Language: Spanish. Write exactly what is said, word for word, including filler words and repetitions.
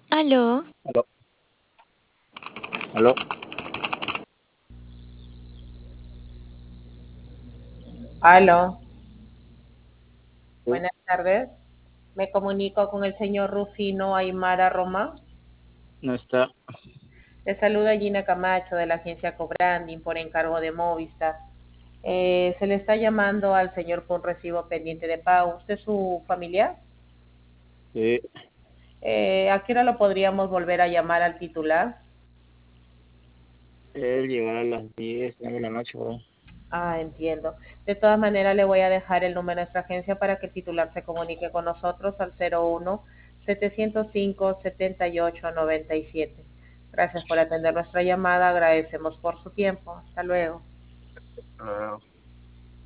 Aló, Aló, aló, Aló, sí, buenas tardes. Me comunico con el señor Rufino Aymara Román. no está. Le saluda Gina Camacho de la agencia Cobranding por encargo de Movistar. Eh, se le está llamando al señor con recibo pendiente de pago. ¿Usted es su familiar? Sí, Eh, ¿A qué hora lo podríamos volver a llamar al titular? él llegará a las diez de la noche, bro. Ah, entiendo. De todas maneras, le voy a dejar el número de nuestra agencia para que el titular se comunique con nosotros al cero uno, setecientos cinco, setenta y ocho, noventa y siete. Gracias por atender nuestra llamada. Agradecemos por su tiempo. Hasta luego. Ah,